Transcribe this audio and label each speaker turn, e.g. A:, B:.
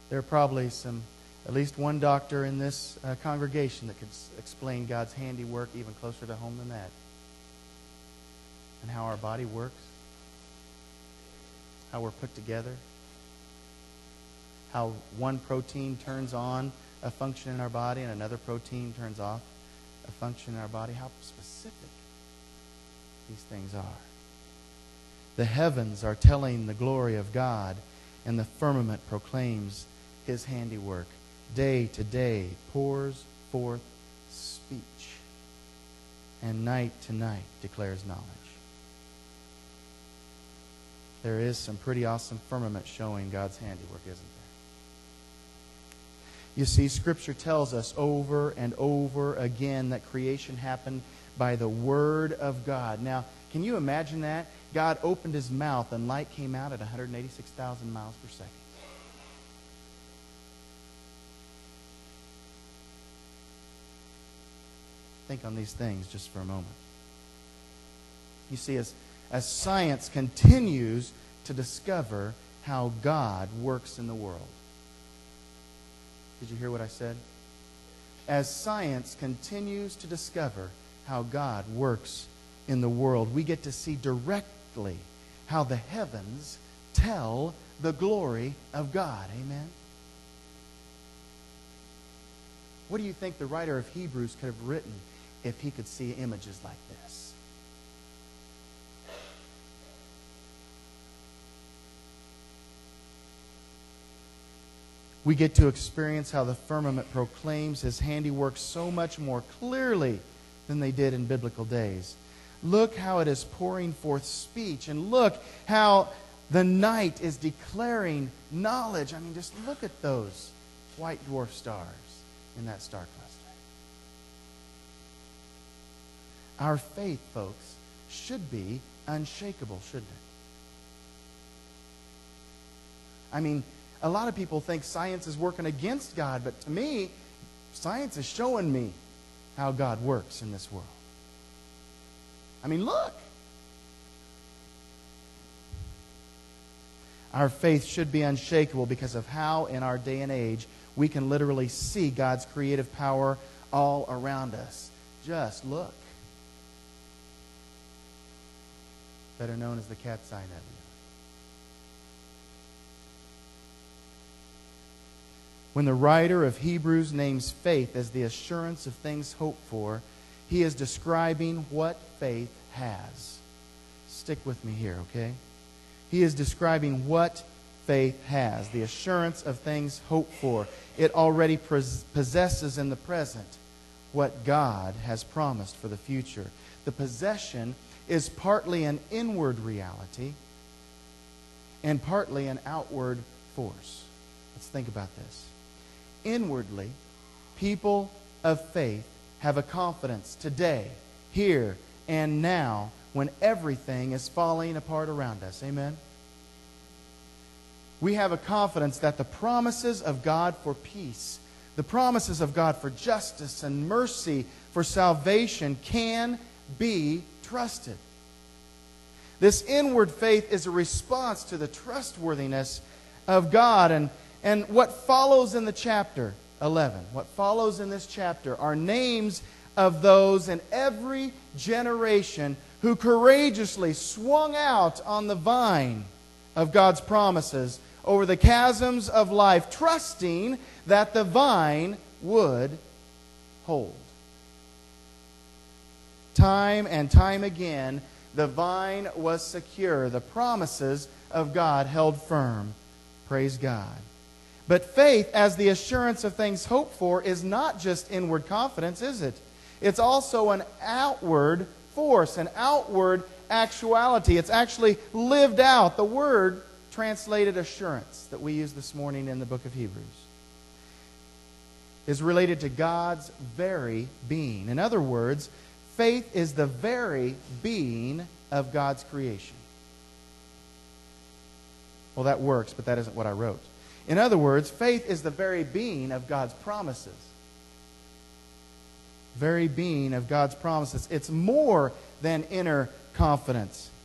A: There are probably at least one doctor in this congregation that could explain God's handiwork even closer to home than that. And how our body works. How we're put together. How one protein turns on a function in our body and another protein turns off a function in our body. How specific these things are. The heavens are telling the glory of God, and the firmament proclaims His handiwork. Day to day pours forth speech, and night to night declares knowledge. There is some pretty awesome firmament showing God's handiwork, isn't there? You see, Scripture tells us over and over again that creation happened by the Word of God. Now, can you imagine that? God opened His mouth and light came out at 186,000 miles per second. Think on these things just for a moment. You see, as science continues to discover how God works in the world. Did you hear what I said? As science continues to discover how God works in the world, we get to see directly how the heavens tell the glory of God. Amen? What do you think the writer of Hebrews could have written if he could see images like this? We get to experience how the firmament proclaims His handiwork so much more clearly than they did in biblical days. Look how it is pouring forth speech, and look how the night is declaring knowledge. I mean, just look at those white dwarf stars in that star cluster. Our faith, folks, should be unshakable, shouldn't it? I mean, a lot of people think science is working against God, but to me, science is showing me how God works in this world. I mean, look. Our faith should be unshakable because of how, in our day and age, we can literally see God's creative power all around us. Just look. Better known as the Cat's Eye Nebula. When the writer of Hebrews names faith as the assurance of things hoped for, he is describing what faith has. Stick with me here, okay? He is describing what faith has, the assurance of things hoped for. It already possesses in the present what God has promised for the future. The possession is partly an inward reality and partly an outward force. Let's think about this. Inwardly, people of faith have a confidence today, here, and now when everything is falling apart around us. Amen? We have a confidence that the promises of God for peace, the promises of God for justice and mercy, for salvation can be trusted. This inward faith is a response to the trustworthiness of God. And what follows in the chapter 11, what follows in this chapter are names of those in every generation who courageously swung out on the vine of God's promises over the chasms of life, trusting that the vine would hold. Time and time again, the vine was secure. The promises of God held firm. Praise God. But faith, as the assurance of things hoped for, is not just inward confidence, is it? It's also an outward force, an outward actuality. It's actually lived out. The word translated assurance that we use this morning in the book of Hebrews is related to God's very being. In other words, faith is the very being of God's creation. Well, that works, but that isn't what I wrote. In other words, faith is the very being of God's promises. Very being of God's promises. It's more than inner confidence.